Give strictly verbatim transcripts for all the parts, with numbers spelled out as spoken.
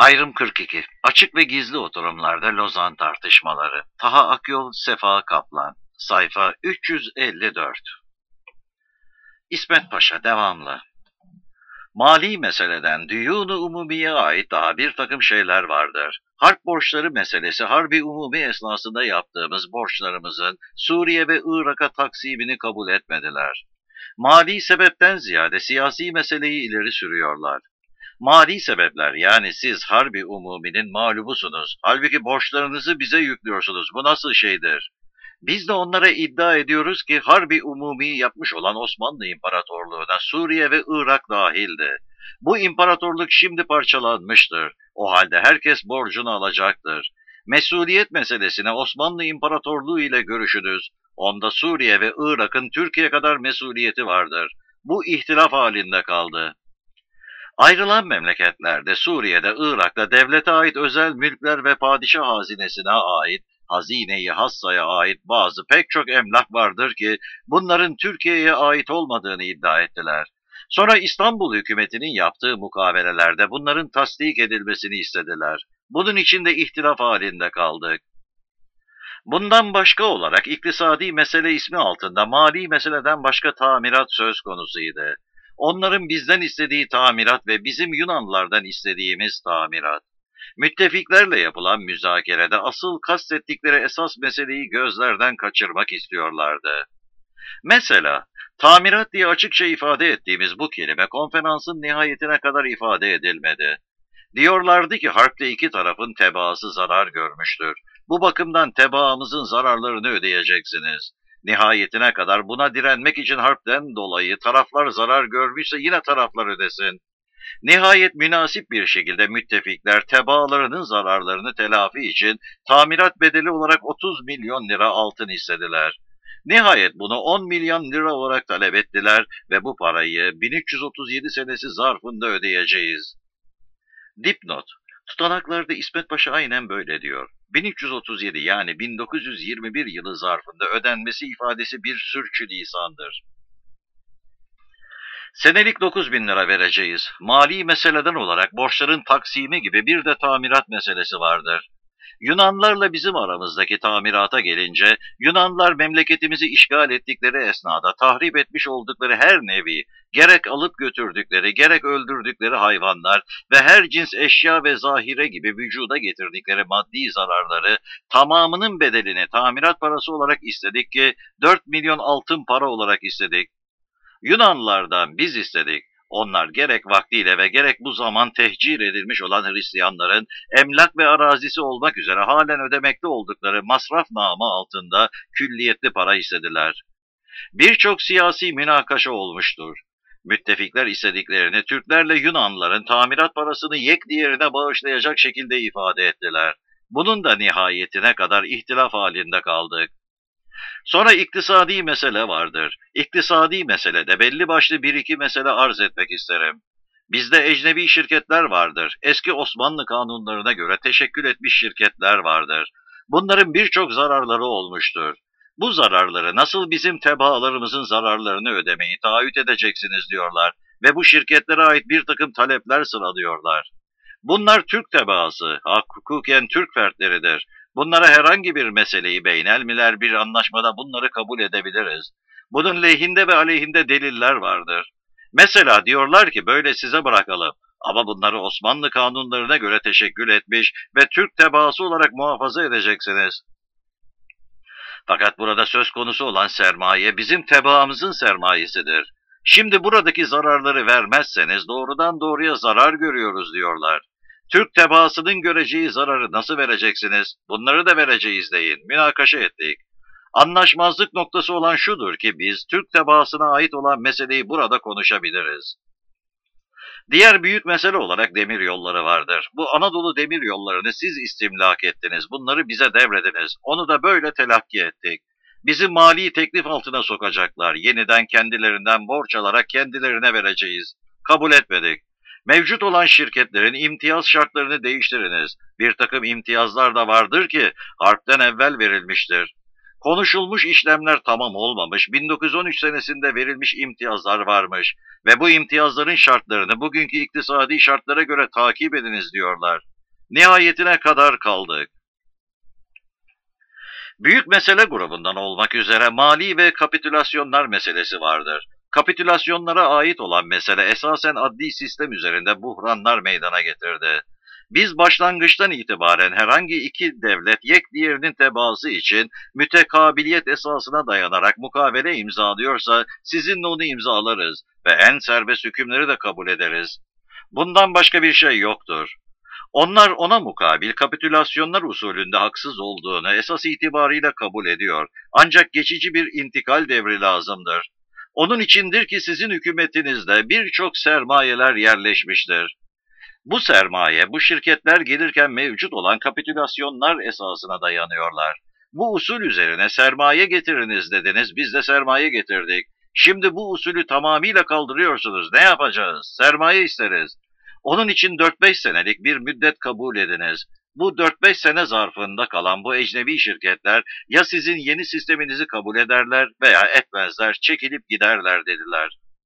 Ayrım kırk iki. Açık ve gizli oturumlarda Lozan tartışmaları. Taha Akyol, Sefa Kaplan. Sayfa üç yüz elli dört. İsmet Paşa devamlı. Mali meseleden düyûn-u umumiye ait daha bir takım şeyler vardır. Harp borçları meselesi harbi umumi esnasında yaptığımız borçlarımızın Suriye ve Irak'a taksimini kabul etmediler. Mali sebepten ziyade siyasi meseleyi ileri sürüyorlar. Mali sebepler, yani siz harbi umuminin mağlubusunuz. Halbuki borçlarınızı bize yüklüyorsunuz. Bu nasıl şeydir? Biz de onlara iddia ediyoruz ki harbi umumi yapmış olan Osmanlı İmparatorluğu'na Suriye ve Irak dahildi. Bu imparatorluk şimdi parçalanmıştır. O halde herkes borcunu alacaktır. Mesuliyet meselesine Osmanlı İmparatorluğu ile görüşünüz. Onda Suriye ve Irak'ın Türkiye kadar mesuliyeti vardır. Bu ihtilaf halinde kaldı. Ayrılan memleketlerde Suriye'de, Irak'ta devlete ait özel mülkler ve padişah hazinesine ait, hazine-i hassaya ait bazı pek çok emlak vardır ki bunların Türkiye'ye ait olmadığını iddia ettiler. Sonra İstanbul hükümetinin yaptığı mukavelelerde bunların tasdik edilmesini istediler. Bunun için de ihtilaf halinde kaldık. Bundan başka olarak iktisadi mesele ismi altında mali meseleden başka tamirat söz konusuydu. Onların bizden istediği tamirat ve bizim Yunanlılardan istediğimiz tamirat. Müttefiklerle yapılan müzakerede asıl kastettikleri esas meseleyi gözlerden kaçırmak istiyorlardı. Mesela, tamirat diye açıkça ifade ettiğimiz bu kelime konferansın nihayetine kadar ifade edilmedi. Diyorlardı ki harpte iki tarafın tebaası zarar görmüştür. Bu bakımdan tebaamızın zararlarını ödeyeceksiniz. Nihayetine kadar buna direnmek için harpten dolayı taraflar zarar görmüşse yine taraflar ödesin. Nihayet münasip bir şekilde müttefikler tebaalarının zararlarını telafi için tamirat bedeli olarak otuz milyon lira altın istediler. Nihayet bunu on milyon lira olarak talep ettiler ve bu parayı bin üç yüz otuz yedi senesi zarfında ödeyeceğiz. Dipnot. Tutanaklarda İsmet Paşa aynen böyle diyor. bin üç yüz otuz yedi yani bin dokuz yüz yirmi bir yılı zarfında ödenmesi ifadesi bir sürçülisandır. Senelik dokuz bin lira vereceğiz. Mali meseleden olarak borçların taksimi gibi bir de tamirat meselesi vardır. Yunanlarla bizim aramızdaki tamirata gelince, Yunanlar memleketimizi işgal ettikleri esnada tahrip etmiş oldukları her nevi, gerek alıp götürdükleri, gerek öldürdükleri hayvanlar ve her cins eşya ve zahire gibi vücuda getirdikleri maddi zararları tamamının bedelini tamirat parası olarak istedik ki dört milyon altın para olarak istedik. Yunanlılardan biz istedik. Onlar gerek vaktiyle ve gerek bu zaman tehcir edilmiş olan Hristiyanların emlak ve arazisi olmak üzere halen ödemekte oldukları masraf namı altında külliyetli para istediler. Birçok siyasi münakaşa olmuştur. Müttefikler istediklerini Türklerle Yunanlıların tamirat parasını yek diğerine bağışlayacak şekilde ifade ettiler. Bunun da nihayetine kadar ihtilaf halinde kaldık. Sonra iktisadi mesele vardır. İktisadi meselede belli başlı bir iki mesele arz etmek isterim. Bizde ecnebi şirketler vardır. Eski Osmanlı kanunlarına göre teşekkül etmiş şirketler vardır. Bunların birçok zararları olmuştur. Bu zararları nasıl bizim tebaalarımızın zararlarını ödemeyi taahhüt edeceksiniz diyorlar ve bu şirketlere ait bir takım talepler sıralıyorlar. Bunlar Türk tebaası, hukuken Türk fertleridir. Bunlara herhangi bir meseleyi beynelmiler bir anlaşmada bunları kabul edebiliriz. Bunun lehinde ve aleyhinde deliller vardır. Mesela diyorlar ki böyle size bırakalım ama bunları Osmanlı kanunlarına göre teşekkül etmiş ve Türk tebaası olarak muhafaza edeceksiniz. Fakat burada söz konusu olan sermaye bizim tebaamızın sermayesidir. Şimdi buradaki zararları vermezseniz doğrudan doğruya zarar görüyoruz diyorlar. Türk tebaasının göreceği zararı nasıl vereceksiniz? Bunları da vereceğiz deyin. Münakaşa ettik. Anlaşmazlık noktası olan şudur ki biz Türk tebaasına ait olan meseleyi burada konuşabiliriz. Diğer büyük mesele olarak demir yolları vardır. Bu Anadolu demir yollarını siz istimlak ettiniz. Bunları bize devrediniz. Onu da böyle telakki ettik. Bizi mali teklif altına sokacaklar. Yeniden kendilerinden borç alarak kendilerine vereceğiz. Kabul etmedik. Mevcut olan şirketlerin imtiyaz şartlarını değiştiriniz. Bir takım imtiyazlar da vardır ki harpten evvel verilmiştir. Konuşulmuş işlemler tamam olmamış, bin dokuz yüz on üç senesinde verilmiş imtiyazlar varmış ve bu imtiyazların şartlarını bugünkü iktisadi şartlara göre takip ediniz diyorlar. Nihayetine kadar kaldık. Büyük mesele grubundan olmak üzere mali ve kapitülasyonlar meselesi vardır. Kapitülasyonlara ait olan mesele esasen adli sistem üzerinde buhranlar meydana getirdi. Biz başlangıçtan itibaren herhangi iki devlet yek diğerinin tebaası için mütekabiliyet esasına dayanarak mukavele imzalıyorsa sizinle onu imzalarız ve en serbest hükümleri de kabul ederiz. Bundan başka bir şey yoktur. Onlar ona mukabil kapitülasyonlar usulünde haksız olduğunu esas itibarıyla kabul ediyor. Ancak geçici bir intikal devri lazımdır. Onun içindir ki sizin hükümetinizde birçok sermayeler yerleşmiştir. Bu sermaye, bu şirketler gelirken mevcut olan kapitülasyonlar esasına dayanıyorlar. Bu usul üzerine sermaye getiriniz dediniz, biz de sermaye getirdik. Şimdi bu usulü tamamıyla kaldırıyorsunuz, ne yapacağız? Sermaye isteriz. Onun için dört beş senelik bir müddet kabul ediniz. Bu dört beş sene zarfında kalan bu ecnebi şirketler ya sizin yeni sisteminizi kabul ederler veya etmezler, çekilip giderler dediler.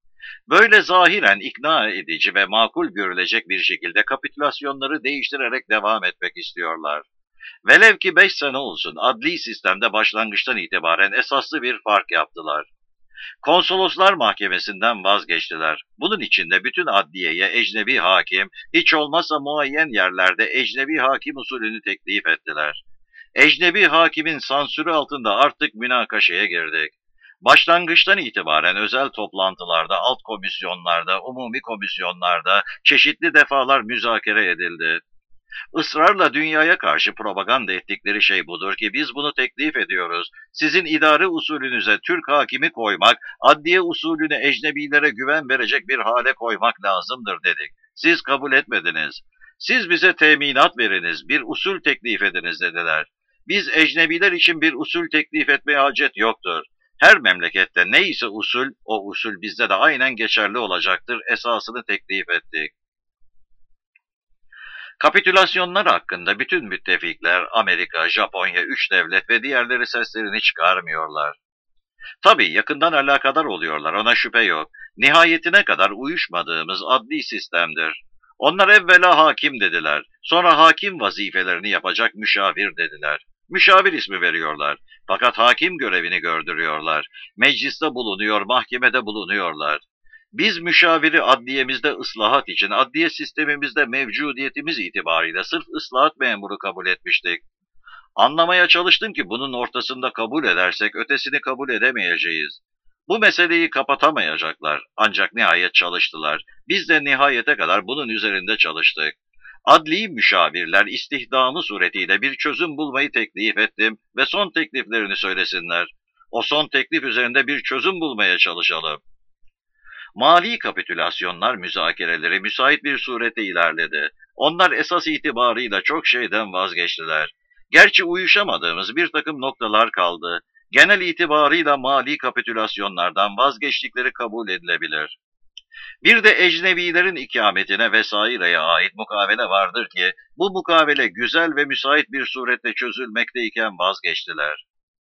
Böyle zahiren ikna edici ve makul görülecek bir şekilde kapitülasyonları değiştirerek devam etmek istiyorlar. Velev ki beş sene olsun adli sistemde başlangıçtan itibaren esaslı bir fark yaptılar. Konsoloslar Mahkemesi'nden vazgeçtiler. Bunun için de bütün adliyeye ecnebi hakim, hiç olmazsa muayyen yerlerde ecnebi hakim usulünü teklif ettiler. Ecnebi hakimin sansürü altında artık münakaşaya girdik. Başlangıçtan itibaren özel toplantılarda, alt komisyonlarda, umumi komisyonlarda çeşitli defalar müzakere edildi. Israrla dünyaya karşı propaganda ettikleri şey budur ki biz bunu teklif ediyoruz. Sizin idare usulünüze Türk hakimi koymak, adliye usulünü ecnebilere güven verecek bir hale koymak lazımdır dedik. Siz kabul etmediniz. Siz bize teminat veriniz, bir usul teklif ediniz dediler. Biz ecnebiler için bir usul teklif etmeye hacet yoktur. Her memlekette neyse usul, o usul bizde de aynen geçerli olacaktır esasını teklif ettik. Kapitülasyonlar hakkında bütün müttefikler, Amerika, Japonya, üç devlet ve diğerleri seslerini çıkarmıyorlar. Tabii yakından alakadar oluyorlar, ona şüphe yok. Nihayetine kadar uyuşmadığımız adli sistemdir. Onlar evvela hakim dediler, sonra hakim vazifelerini yapacak müşavir dediler. Müşavir ismi veriyorlar, fakat hakim görevini gördürüyorlar. Mecliste bulunuyor, mahkemede bulunuyorlar. Biz müşaviri adliyemizde ıslahat için adliye sistemimizde mevcudiyetimiz itibariyle sırf ıslahat memuru kabul etmiştik. Anlamaya çalıştım ki bunun ortasında kabul edersek ötesini kabul edemeyeceğiz. Bu meseleyi kapatamayacaklar ancak nihayet çalıştılar. Biz de nihayete kadar bunun üzerinde çalıştık. Adli müşavirler istihdamı suretiyle bir çözüm bulmayı teklif ettim ve son tekliflerini söylesinler. O son teklif üzerinde bir çözüm bulmaya çalışalım. Mali kapitülasyonlar müzakereleri müsait bir surette ilerledi. Onlar esas itibarıyla çok şeyden vazgeçtiler. Gerçi uyuşamadığımız bir takım noktalar kaldı. Genel itibarıyla mali kapitülasyonlardan vazgeçtikleri kabul edilebilir. Bir de ecnebilerin ikametine vesaireye ait mukavele vardır ki, bu mukavele güzel ve müsait bir surette çözülmekteyken vazgeçtiler.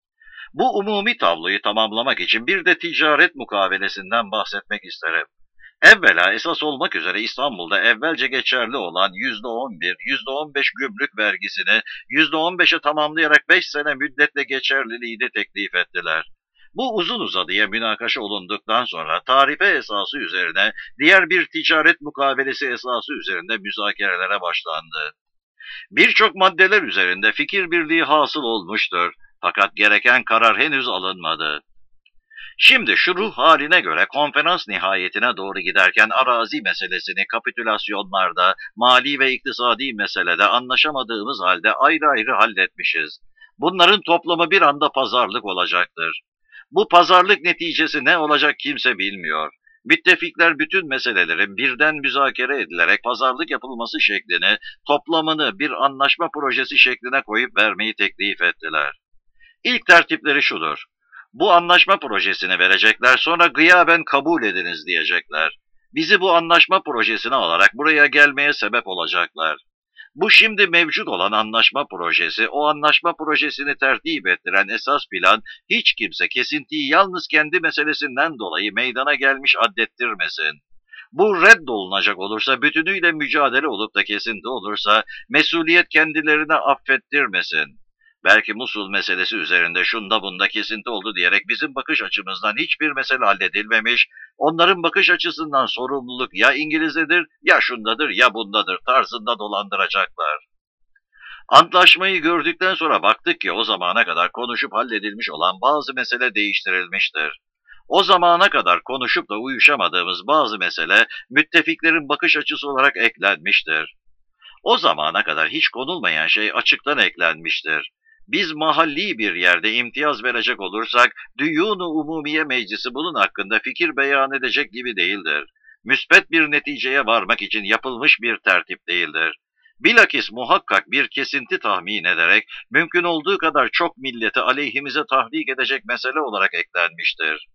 Bu umumi tabloyu tamamlamak için bir de ticaret mukavelesinden bahsetmek isterim. Evvela esas olmak üzere İstanbul'da evvelce geçerli olan yüzde on bir, yüzde on beş gümrük vergisini yüzde on beşe tamamlayarak beş sene müddetle geçerliliğini teklif ettiler. Bu uzun uzadıya münakaşa olunduktan sonra tarife esası üzerine diğer bir ticaret mukavelesi esası üzerinde müzakerelere başlandı. Birçok maddeler üzerinde fikir birliği hasıl olmuştur. Fakat gereken karar henüz alınmadı. Şimdi şu ruh haline göre konferans nihayetine doğru giderken arazi meselesini kapitülasyonlarda, mali ve iktisadi meselede anlaşamadığımız halde ayrı ayrı halletmişiz. Bunların toplamı bir anda pazarlık olacaktır. Bu pazarlık neticesi ne olacak kimse bilmiyor. Müttefikler bütün meselelerin birden müzakere edilerek pazarlık yapılması şeklini, toplamını bir anlaşma projesi şekline koyup vermeyi teklif ettiler. İlk tertipleri şudur. Bu anlaşma projesini verecekler, sonra gıyaben kabul ediniz diyecekler. Bizi bu anlaşma projesine alarak buraya gelmeye sebep olacaklar. Bu şimdi mevcut olan anlaşma projesi, o anlaşma projesini tertip ettiren esas plan, hiç kimse kesintiyi yalnız kendi meselesinden dolayı meydana gelmiş addettirmesin. Bu reddolunacak olursa, bütünüyle mücadele olup da kesinti olursa, mesuliyet kendilerine affettirmesin. Belki Musul meselesi üzerinde şunda bunda kesinti oldu diyerek bizim bakış açımızdan hiçbir mesele halledilmemiş, onların bakış açısından sorumluluk ya İngiliz'dedir, ya şundadır, ya bundadır tarzında dolandıracaklar. Antlaşmayı gördükten sonra baktık ki o zamana kadar konuşup halledilmiş olan bazı mesele değiştirilmiştir. O zamana kadar konuşup da uyuşamadığımız bazı mesele müttefiklerin bakış açısı olarak eklenmiştir. O zamana kadar hiç konulmayan şey açıktan eklenmiştir. Biz mahalli bir yerde imtiyaz verecek olursak, Düyun-u Umumiye Meclisi bunun hakkında fikir beyan edecek gibi değildir. Müspet bir neticeye varmak için yapılmış bir tertip değildir. Bilakis muhakkak bir kesinti tahmin ederek, mümkün olduğu kadar çok milleti aleyhimize tahrik edecek mesele olarak eklenmiştir.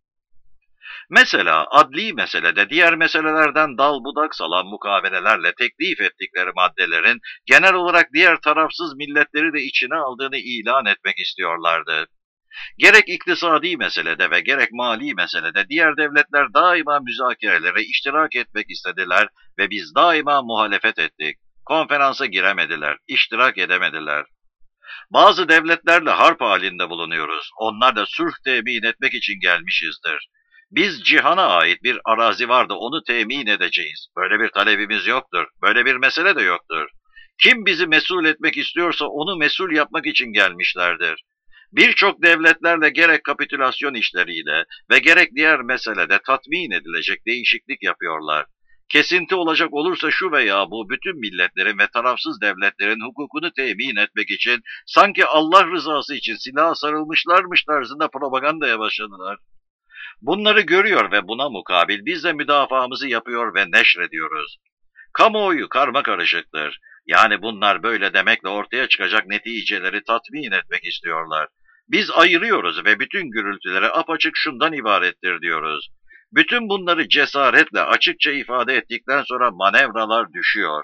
Mesela adli meselede diğer meselelerden dal budak salan mukavelelerle teklif ettikleri maddelerin genel olarak diğer tarafsız milletleri de içine aldığını ilan etmek istiyorlardı. Gerek iktisadi meselede ve gerek mali meselede diğer devletler daima müzakerelere iştirak etmek istediler ve biz daima muhalefet ettik. Konferansa giremediler, iştirak edemediler. Bazı devletlerle harp halinde bulunuyoruz. Onlar da sulh temin etmek için gelmişizdir. Biz cihana ait bir arazi vardı, onu temin edeceğiz. Böyle bir talebimiz yoktur. Böyle bir mesele de yoktur. Kim bizi mesul etmek istiyorsa onu mesul yapmak için gelmişlerdir. Birçok devletlerle gerek kapitülasyon işleriyle ve gerek diğer meselede tatmin edilecek değişiklik yapıyorlar. Kesinti olacak olursa şu veya bu bütün milletlerin ve tarafsız devletlerin hukukunu temin etmek için sanki Allah rızası için silaha sarılmışlarmış tarzında propagandaya başladılar. Bunları görüyor ve buna mukabil biz de müdafaamızı yapıyor ve neşrediyoruz. Kamuoyu karma karışıktır. Yani bunlar böyle demekle ortaya çıkacak neticeleri tatmin etmek istiyorlar. Biz ayırıyoruz ve bütün gürültüleri apaçık şundan ibarettir diyoruz. Bütün bunları cesaretle açıkça ifade ettikten sonra manevralar düşüyor.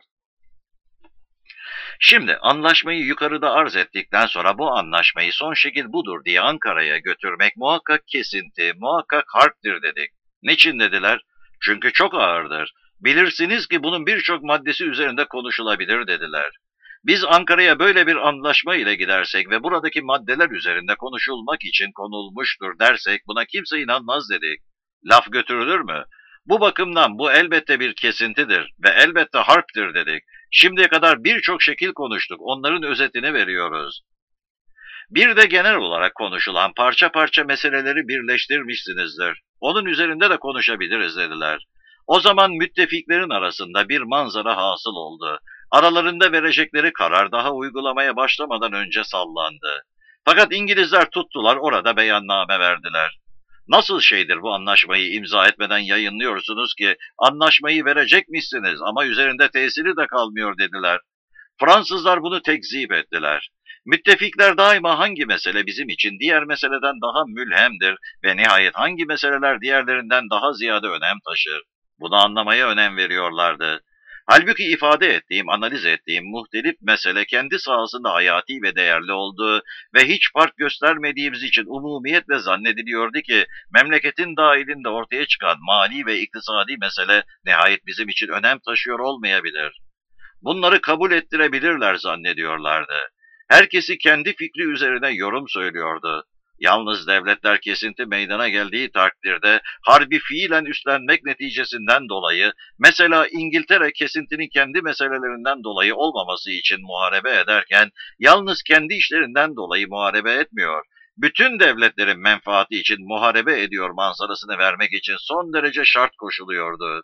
Şimdi anlaşmayı yukarıda arz ettikten sonra bu anlaşmayı son şekil budur diye Ankara'ya götürmek muhakkak kesinti, muhakkak harptir dedik. Niçin dediler? Çünkü çok ağırdır. Bilirsiniz ki bunun birçok maddesi üzerinde konuşulabilir dediler. Biz Ankara'ya böyle bir anlaşma ile gidersek ve buradaki maddeler üzerinde konuşulmak için konulmuştur dersek buna kimse inanmaz dedik. Laf götürülür mü? Bu bakımdan bu elbette bir kesintidir ve elbette harptir dedik. Şimdiye kadar birçok şekil konuştuk, onların özetini veriyoruz. Bir de genel olarak konuşulan parça parça meseleleri birleştirmişsinizdir. Onun üzerinde de konuşabiliriz dediler. O zaman müttefiklerin arasında bir manzara hasıl oldu. Aralarında verecekleri karar daha uygulamaya başlamadan önce sallandı. Fakat İngilizler tuttular, orada beyanname verdiler. Nasıl şeydir bu anlaşmayı imza etmeden yayınlıyorsunuz ki anlaşmayı verecekmişsiniz ama üzerinde tesiri de kalmıyor dediler. Fransızlar bunu tekzip ettiler. Müttefikler daima hangi mesele bizim için diğer meseleden daha mülhemdir ve nihayet hangi meseleler diğerlerinden daha ziyade önem taşır. Bunu anlamaya önem veriyorlardı. Halbuki ifade ettiğim, analiz ettiğim muhtelif mesele kendi sahasında hayati ve değerli olduğu ve hiç fark göstermediğimiz için umumiyetle zannediliyordu ki memleketin dahilinde ortaya çıkan mali ve iktisadi mesele nihayet bizim için önem taşıyor olmayabilir. Bunları kabul ettirebilirler zannediyorlardı. Herkesi kendi fikri üzerine yorum söylüyordu. Yalnız devletler kesinti meydana geldiği takdirde harbi fiilen üstlenmek neticesinden dolayı, mesela İngiltere kesintinin kendi meselelerinden dolayı olmaması için muharebe ederken, yalnız kendi işlerinden dolayı muharebe etmiyor, bütün devletlerin menfaati için muharebe ediyor manzarasını vermek için son derece şart koşuluyordu.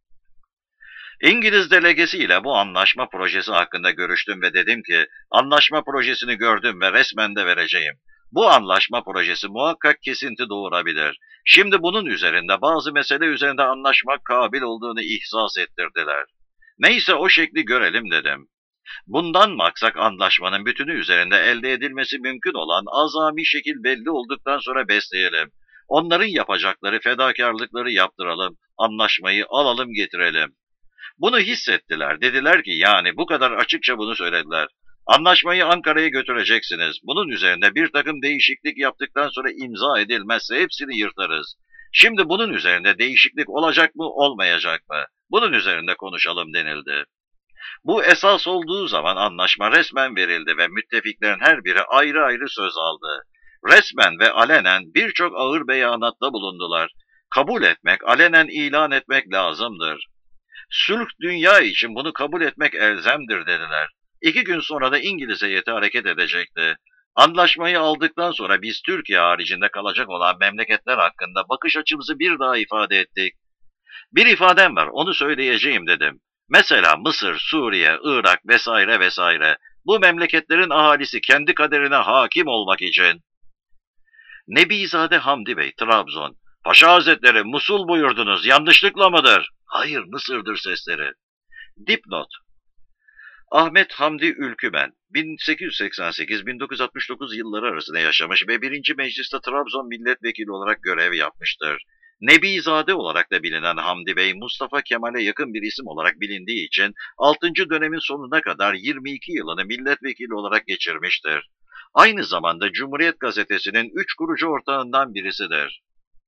İngiliz delegesiyle bu anlaşma projesi hakkında görüştüm ve dedim ki, anlaşma projesini gördüm ve resmen de vereceğim. Bu anlaşma projesi muhakkak kesinti doğurabilir. Şimdi bunun üzerinde bazı mesele üzerinde anlaşmak kabil olduğunu ihsas ettirdiler. Neyse o şekli görelim dedim. Bundan maksak anlaşmanın bütünü üzerinde elde edilmesi mümkün olan azami şekil belli olduktan sonra besleyelim. Onların yapacakları fedakarlıkları yaptıralım, anlaşmayı alalım getirelim. Bunu hissettiler, dediler ki yani bu kadar açıkça bunu söylediler. Anlaşmayı Ankara'ya götüreceksiniz. Bunun üzerinde bir takım değişiklik yaptıktan sonra imza edilmezse hepsini yırtarız. Şimdi bunun üzerinde değişiklik olacak mı, olmayacak mı? Bunun üzerinde konuşalım denildi. Bu esas olduğu zaman anlaşma resmen verildi ve müttefiklerin her biri ayrı ayrı söz aldı. Resmen ve alenen birçok ağır beyanatta bulundular. Kabul etmek, alenen ilan etmek lazımdır. Sulh dünya için bunu kabul etmek elzemdir dediler. İki gün sonra da İngiliz heyeti hareket edecekti. Anlaşmayı aldıktan sonra biz Türkiye haricinde kalacak olan memleketler hakkında bakış açımızı bir daha ifade ettik. Bir ifadem var, onu söyleyeceğim dedim. Mesela Mısır, Suriye, Irak vesaire vesaire. Bu memleketlerin ahalisi kendi kaderine hakim olmak için. Nebizade Hamdi Bey, Trabzon. Paşa Hazretleri Musul buyurdunuz, yanlışlıkla mıdır? Hayır, Mısır'dır sesleri. Dipnot. Ahmet Hamdi Ülkümen, bin sekiz yüz seksen sekiz bin dokuz yüz altmış dokuz yılları arasında yaşamış ve birinci Meclis'te Trabzon milletvekili olarak görev yapmıştır. Nebizade olarak da bilinen Hamdi Bey, Mustafa Kemal'e yakın bir isim olarak bilindiği için altıncı dönemin sonuna kadar yirmi iki yılını milletvekili olarak geçirmiştir. Aynı zamanda Cumhuriyet Gazetesi'nin üç kurucu ortağından birisidir.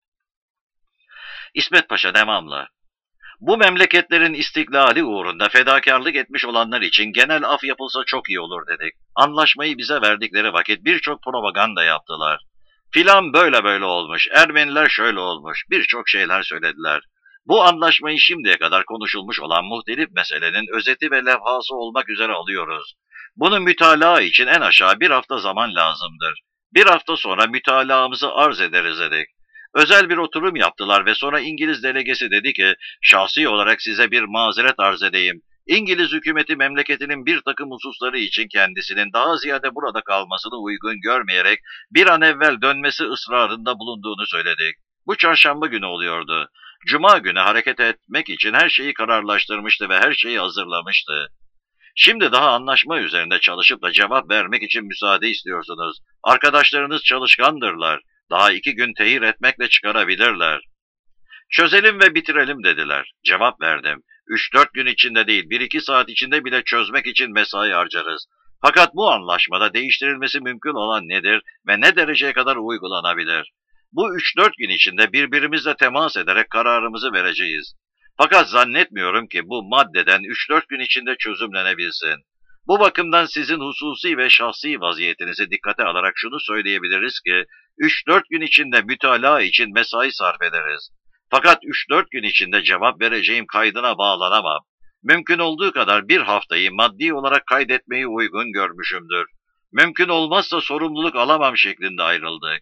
İsmet Paşa devamlı. Bu memleketlerin istiklali uğrunda fedakarlık etmiş olanlar için genel af yapılsa çok iyi olur dedik. Anlaşmayı bize verdikleri vakit birçok propaganda yaptılar. Filan böyle böyle olmuş, Ermeniler şöyle olmuş, birçok şeyler söylediler. Bu anlaşmayı şimdiye kadar konuşulmuş olan muhtelif meselenin özeti ve levhası olmak üzere alıyoruz. Bunu mütalaa için en aşağı bir hafta zaman lazımdır. Bir hafta sonra mütalaamızı arz ederiz dedik. Özel bir oturum yaptılar ve sonra İngiliz delegesi dedi ki, şahsi olarak size bir mazeret arz edeyim. İngiliz hükümeti memleketinin bir takım hususları için kendisinin daha ziyade burada kalmasını uygun görmeyerek bir an evvel dönmesi ısrarında bulunduğunu söyledik. Bu çarşamba günü oluyordu. Cuma günü hareket etmek için her şeyi kararlaştırmıştı ve her şeyi hazırlamıştı. Şimdi daha anlaşma üzerinde çalışıp da cevap vermek için müsaade istiyorsunuz. Arkadaşlarınız çalışkandırlar. Daha iki gün tehir etmekle çıkarabilirler. Çözelim ve bitirelim dediler. Cevap verdim. Üç dört gün içinde değil, bir iki saat içinde bile çözmek için mesai harcarız. Fakat bu anlaşmada değiştirilmesi mümkün olan nedir ve ne dereceye kadar uygulanabilir? Bu üç dört gün içinde birbirimizle temas ederek kararımızı vereceğiz. Fakat zannetmiyorum ki bu maddeden üç dört gün içinde çözümlenebilsin. Bu bakımdan sizin hususi ve şahsi vaziyetinizi dikkate alarak şunu söyleyebiliriz ki, üç dört gün içinde mütalaa için mesai sarf ederiz. Fakat üç dört gün içinde cevap vereceğim kaydına bağlanamam. Mümkün olduğu kadar bir haftayı maddi olarak kaydetmeyi uygun görmüşümdür. Mümkün olmazsa sorumluluk alamam şeklinde ayrıldık.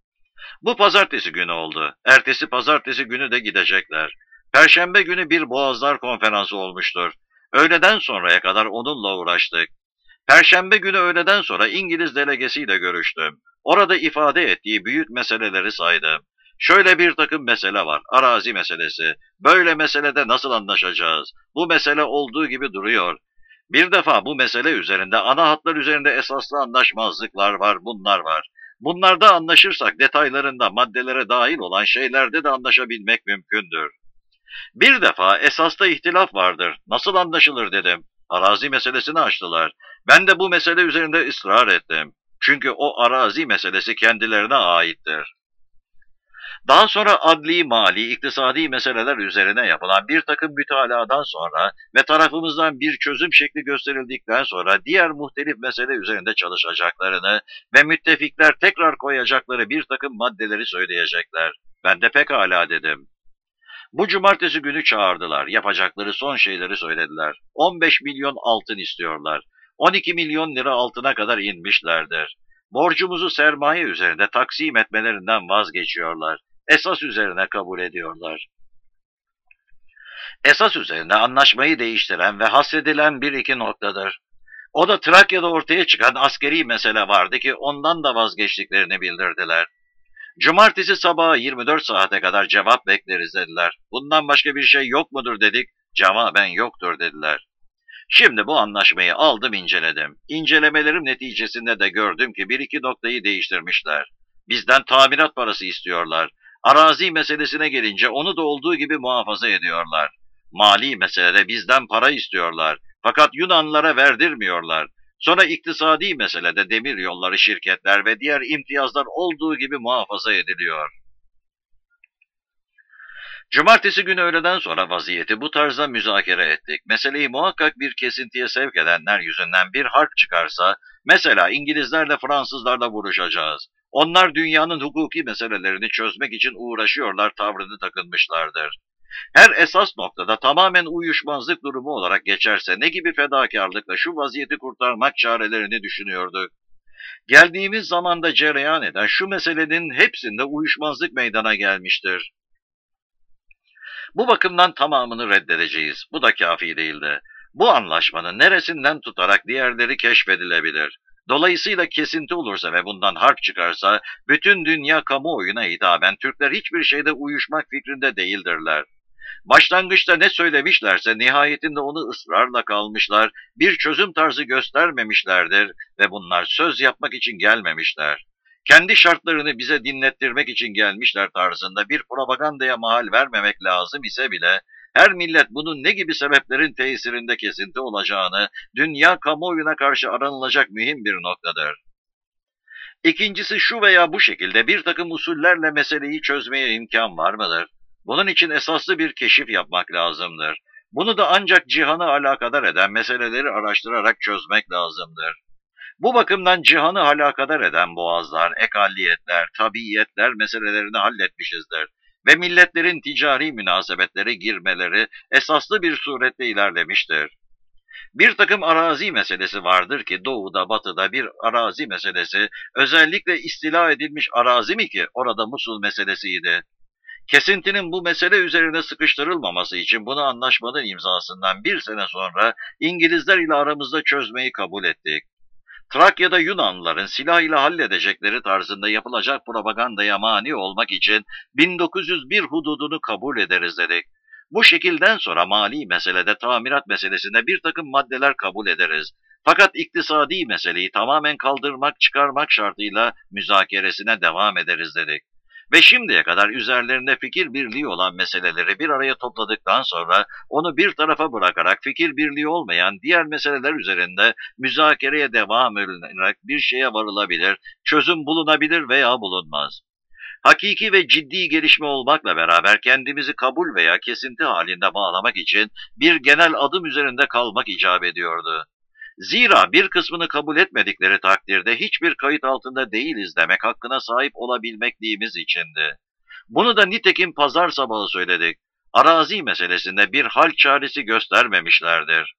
Bu pazartesi günü oldu. Ertesi pazartesi günü de gidecekler. Perşembe günü bir Boğazlar Konferansı olmuştur. Öğleden sonraya kadar onunla uğraştık. Perşembe günü öğleden sonra İngiliz delegesiyle görüştüm. Orada ifade ettiği büyük meseleleri saydım. Şöyle bir takım mesele var, arazi meselesi. Böyle meselede nasıl anlaşacağız? Bu mesele olduğu gibi duruyor. Bir defa bu mesele üzerinde, ana hatlar üzerinde esaslı anlaşmazlıklar var, bunlar var. Bunlarda anlaşırsak detaylarında maddelere dahil olan şeylerde de anlaşabilmek mümkündür. Bir defa esasta ihtilaf vardır. Nasıl anlaşılır dedim. Arazi meselesini açtılar. Ben de bu mesele üzerinde ısrar ettim. Çünkü o arazi meselesi kendilerine aittir. Daha sonra adli, mali, iktisadi meseleler üzerine yapılan bir takım mütaladan sonra ve tarafımızdan bir çözüm şekli gösterildikten sonra diğer muhtelif mesele üzerinde çalışacaklarını ve müttefikler tekrar koyacakları bir takım maddeleri söyleyecekler. Ben de pekala dedim. Bu cumartesi günü çağırdılar. Yapacakları son şeyleri söylediler. on beş milyon altın istiyorlar. on iki milyon lira altına kadar inmişlerdir. Borcumuzu sermaye üzerinde taksim etmelerinden vazgeçiyorlar. Esas üzerine kabul ediyorlar. Esas üzerine anlaşmayı değiştiren ve hasredilen bir iki noktadır. O da Trakya'da ortaya çıkan askeri mesele vardı ki ondan da vazgeçtiklerini bildirdiler. Cumartesi sabahı yirmi dört saate kadar cevap bekleriz dediler. Bundan başka bir şey yok mudur dedik, cevaben yoktur dediler. Şimdi bu anlaşmayı aldım inceledim. İncelemelerim neticesinde de gördüm ki bir iki noktayı değiştirmişler. Bizden tamirat parası istiyorlar. Arazi meselesine gelince onu da olduğu gibi muhafaza ediyorlar. Mali meselede bizden para istiyorlar. Fakat Yunanlara verdirmiyorlar. Sonra iktisadi meselede demir yolları, şirketler ve diğer imtiyazlar olduğu gibi muhafaza ediliyor. Cumartesi günü öğleden sonra vaziyeti bu tarzda müzakere ettik. Meseleyi muhakkak bir kesintiye sevk edenler yüzünden bir harp çıkarsa, mesela İngilizlerle Fransızlarla vuruşacağız. Onlar dünyanın hukuki meselelerini çözmek için uğraşıyorlar tavrını takınmışlardır. Her esas noktada tamamen uyuşmazlık durumu olarak geçerse ne gibi fedakarlıkla şu vaziyeti kurtarmak çarelerini düşünüyorduk. Geldiğimiz zamanda cereyan eden şu meselenin hepsinde uyuşmazlık meydana gelmiştir. Bu bakımdan tamamını reddedeceğiz. Bu da kafi değildi. Bu anlaşmanın neresinden tutarak diğerleri keşfedilebilir. Dolayısıyla kesinti olursa ve bundan harp çıkarsa, bütün dünya kamuoyuna hitaben Türkler hiçbir şeyde uyuşmak fikrinde değildirler. Başlangıçta ne söylemişlerse nihayetinde onu ısrarla kalmışlar, bir çözüm tarzı göstermemişlerdir ve bunlar söz yapmak için gelmemişler. Kendi şartlarını bize dinlettirmek için gelmişler tarzında bir propagandaya mahal vermemek lazım ise bile, her millet bunun ne gibi sebeplerin tesirinde kesinti olacağını dünya kamuoyuna karşı aranılacak mühim bir noktadır. İkincisi şu veya bu şekilde bir takım usullerle meseleyi çözmeye imkan var mıdır? Bunun için esaslı bir keşif yapmak lazımdır. Bunu da ancak cihanı alakadar eden meseleleri araştırarak çözmek lazımdır. Bu bakımdan cihanı alakadar eden boğazlar, ekalliyetler, tabiiyetler meselelerini halletmişizdir ve milletlerin ticari münasebetlere girmeleri esaslı bir surette ilerlemiştir. Bir takım arazi meselesi vardır ki doğuda batıda bir arazi meselesi, özellikle istila edilmiş arazi mi ki orada Musul meselesiydi. Kesintinin bu mesele üzerine sıkıştırılmaması için bunu anlaşmanın imzasından bir sene sonra İngilizler ile aramızda çözmeyi kabul ettik. Trakya'da Yunanlıların silah ile halledecekleri tarzında yapılacak propagandaya mani olmak için bin dokuz yüz bir hududunu kabul ederiz dedik. Bu şekilden sonra mali meselede tamirat meselesinde bir takım maddeler kabul ederiz. Fakat iktisadi meseleyi tamamen kaldırmak çıkarmak şartıyla müzakeresine devam ederiz dedik. Ve şimdiye kadar üzerlerinde fikir birliği olan meseleleri bir araya topladıktan sonra onu bir tarafa bırakarak fikir birliği olmayan diğer meseleler üzerinde müzakereye devam edilerek bir şeye varılabilir, çözüm bulunabilir veya bulunmaz. Hakiki ve ciddi gelişme olmakla beraber kendimizi kabul veya kesinti halinde bağlamak için bir genel adım üzerinde kalmak icap ediyordu. Zira bir kısmını kabul etmedikleri takdirde hiçbir kayıt altında değiliz demek hakkına sahip olabilmekliğimiz içindi. Bunu da nitekim pazar sabahı söyledik. Arazi meselesinde bir hal çaresi göstermemişlerdir.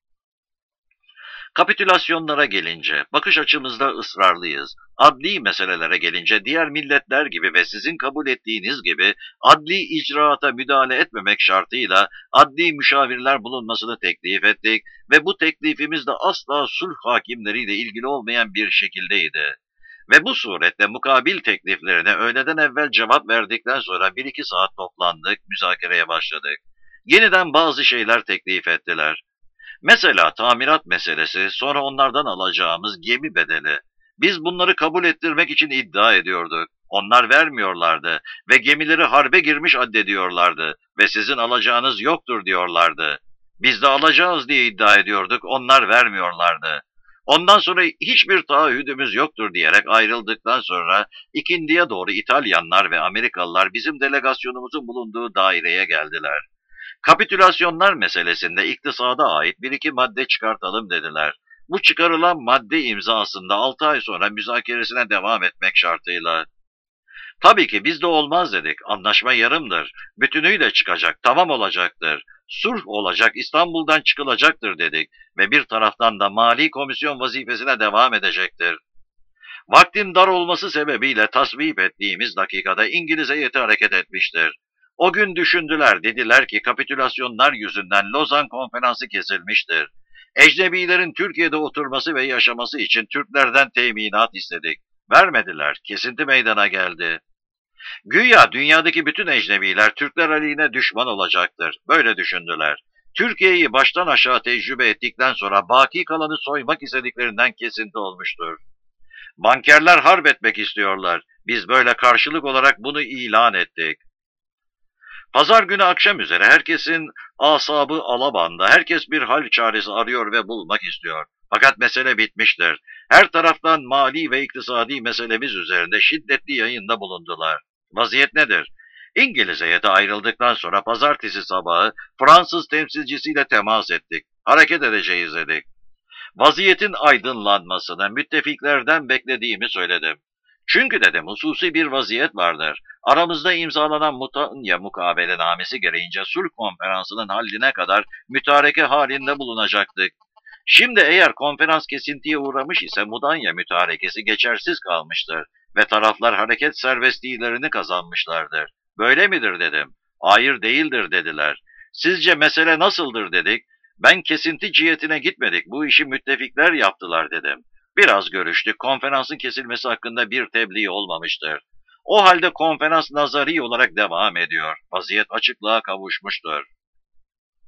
Kapitülasyonlara gelince bakış açımızda ısrarlıyız. Adli meselelere gelince diğer milletler gibi ve sizin kabul ettiğiniz gibi adli icraata müdahale etmemek şartıyla adli müşavirler bulunmasını teklif ettik ve bu teklifimiz de asla sulh hakimleriyle ilgili olmayan bir şekildeydi. Ve bu surette mukabil tekliflerine öğleden evvel cevap verdikten sonra bir iki saat toplandık, müzakereye başladık. Yeniden bazı şeyler teklif ettiler. Mesela tamirat meselesi, sonra onlardan alacağımız gemi bedeli. Biz bunları kabul ettirmek için iddia ediyorduk. Onlar vermiyorlardı ve gemileri harbe girmiş addediyorlardı ve sizin alacağınız yoktur diyorlardı. Biz de alacağız diye iddia ediyorduk, onlar vermiyorlardı. Ondan sonra hiçbir taahhüdümüz yoktur diyerek ayrıldıktan sonra ikindiye doğru İtalyanlar ve Amerikalılar bizim delegasyonumuzun bulunduğu daireye geldiler. Kapitülasyonlar meselesinde iktisada ait bir iki madde çıkartalım dediler. Bu çıkarılan madde imzasında altı ay sonra müzakeresine devam etmek şartıyla. Tabii ki biz de olmaz dedik. Anlaşma yarımdır. Bütünüyle çıkacak, tamam olacaktır. Sulh olacak, İstanbul'dan çıkılacaktır dedik. Ve bir taraftan da mali komisyon vazifesine devam edecektir. Vaktin dar olması sebebiyle tasvip ettiğimiz dakikada İngiliz heyeti hareket etmiştir. O gün düşündüler, dediler ki kapitülasyonlar yüzünden Lozan Konferansı kesilmiştir. Ecnebilerin Türkiye'de oturması ve yaşaması için Türklerden teminat istedik. Vermediler, kesinti meydana geldi. Güya dünyadaki bütün ecnebiler Türkler aleyhine düşman olacaktır. Böyle düşündüler. Türkiye'yi baştan aşağı tecrübe ettikten sonra baki kalanı soymak istediklerinden kesinti olmuştur. Bankerler harp etmek istiyorlar. Biz böyle karşılık olarak bunu ilan ettik. Pazar günü akşam üzere herkesin asabı alabanda, herkes bir hal çaresi arıyor ve bulmak istiyor. Fakat mesele bitmiştir. Her taraftan mali ve iktisadi meselemiz üzerinde şiddetli yayında bulundular. Vaziyet nedir? İngiliz heyeti ayrıldıktan sonra pazartesi sabahı Fransız temsilcisiyle temas ettik. Hareket edeceğiz dedik. Vaziyetin aydınlanmasını müttefiklerden beklediğimi söyledim. Çünkü dedim hususi bir vaziyet vardır. Aramızda imzalanan Mutanya mukabelenamesi gereğince sulh konferansının halline kadar mütareke halinde bulunacaktık. Şimdi eğer konferans kesintiye uğramış ise Mudanya mütarekesi geçersiz kalmıştır ve taraflar hareket serbestliğlerini kazanmışlardır. Böyle midir dedim. Hayır değildir dediler. Sizce mesele nasıldır dedik. Ben kesinti cihetine gitmedik, bu işi müttefikler yaptılar dedim. Biraz görüştük, konferansın kesilmesi hakkında bir tebliğ olmamıştır. O halde konferans nazari olarak devam ediyor. Vaziyet açıklığa kavuşmuştur.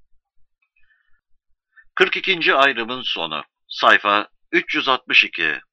kırk ikinci ayrımın sonu. Sayfa üç yüz altmış iki.